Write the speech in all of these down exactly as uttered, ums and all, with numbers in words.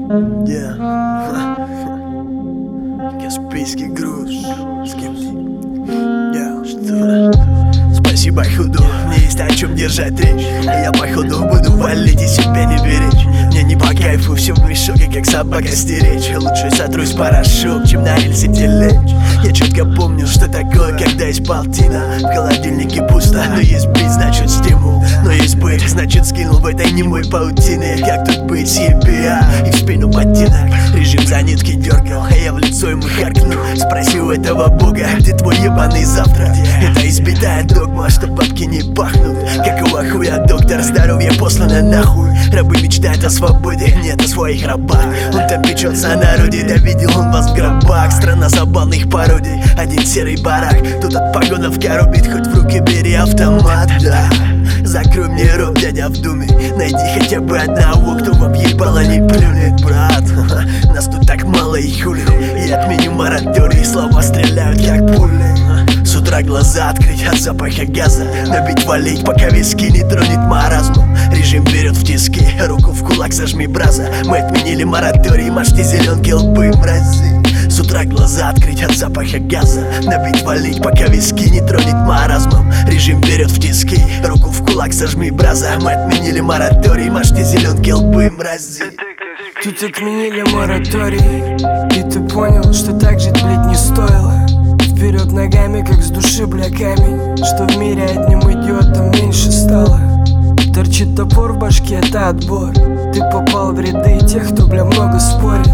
Yeah. Каспийский груз. С кем ты? Yeah, что? Спасибо, худу. Мне есть о чем держать речь. Я походу буду валить и себя не беречь. Мне не по кайфу все в мешоке, как собака стеречь. Лучше сотрусь порошок, чем на рельсе телечь. Я четко помню, что такое, когда есть полтина. В холодильнике пусто, но есть бит, значит стимул. Но есть быть, значит скинул в этой немой паутины. Как тут быть, ебя, и в спину ботинок. Режим за нитки дергал, а я в лицо ему харкнул. Спроси у этого бога, где твой ебаный завтрак? Это избитая догма, что бабки не пахнут. Какого хуя, доктор, здоровье послано нахуй. Рабы мечтают о свободе, нет о своих рабах. Он там печется о народе, да видел он вас в гробах. Страна забавных пародий, один серый барак. Тут от погонов коробит, хоть в руки бери автомат, да. Закрой мне рот, дядя в думе. Найди хотя бы одного, кто в объебало не плюнет, брат. Нас тут так мало и хули. Я отменю мораторий, слова стреляют как пули. С утра глаза открыть от запаха газа. Набить, валить, пока виски не тронет маразмом. Режим берет в тиски, руку в кулак зажми, браза. Мы отменили мораторий, мажьте зеленки, лбы, мрази. С утра глаза открыть от запаха газа. Набить, валить, пока виски не тронет маразмом. Режим берет в тиски, руку в кулак зажми, браза. Мы отменили мораторий, мажьте зеленки, лбы, мрази. Тут отменили мораторий, и ты понял, что так жить, блять, не стоило. Вперед ногами, как с души, бля, камень. Что в мире одним идиотом меньше стало. Торчит топор в башке, это отбор. Ты попал в ряды тех, кто, бля, много спорит.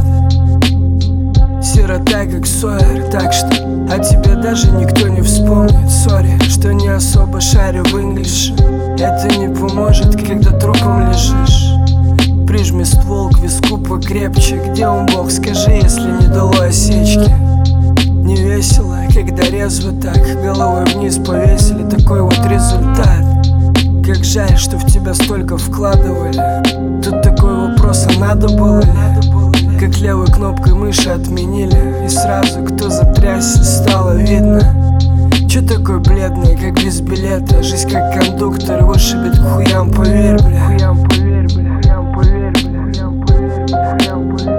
Сирота, как Сойер, так что о тебе даже никто не вспомнит. Сори, что не особо шарю в инглише. Это не поможет, когда трупом лежишь. Прижми ствол к виску покрепче. Где он, Бог, скажи, если не дало осечки. Не весело, когда резво так. Головой вниз повесили, такой вот результат. Как жаль, что в тебя столько вкладывали. Тут такой вопрос, а надо было ли? Как левой кнопкой мыши отменили. И сразу кто затрясся, стало видно. Чё такой бледный, как без билета? Жизнь как кондуктор, вышибет к хуям, поверь, бля. Хуям, поверь, бля. Хуям, поверь, бля. Хуям, поверь, бля. Хуям, поверь,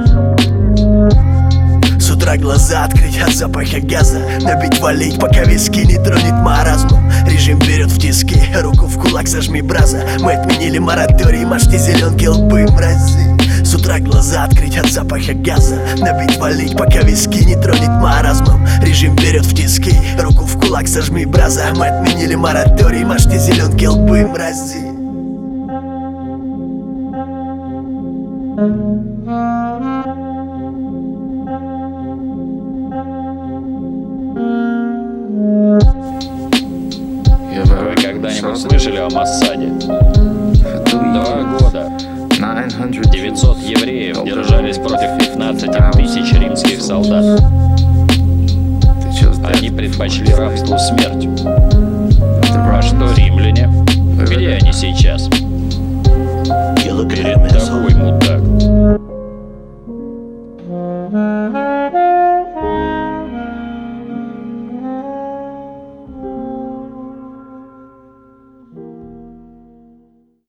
бля. С утра глаза открыть от запаха газа. Набить, валить, пока виски не тронет маразмом. Режим берет в тиски, руку в кулак зажми, браза. Мы отменили мораторий, мажьте зеленки, лбы, мрази. С утра глаза открыть от запаха газа. Набить, валить, пока виски не тронет маразмом. Режим берет в тиски, руку в кулак зажми, браза. Мы отменили мораторий, мажьте зеленки, лбы, мрази. Вы когда-нибудь слышали о Моссаде? Два года девятьсот евреев держались против пятнадцати тысяч римских солдат. Они предпочли рабству смерть. А что римляне? Где они сейчас? Такой мудак.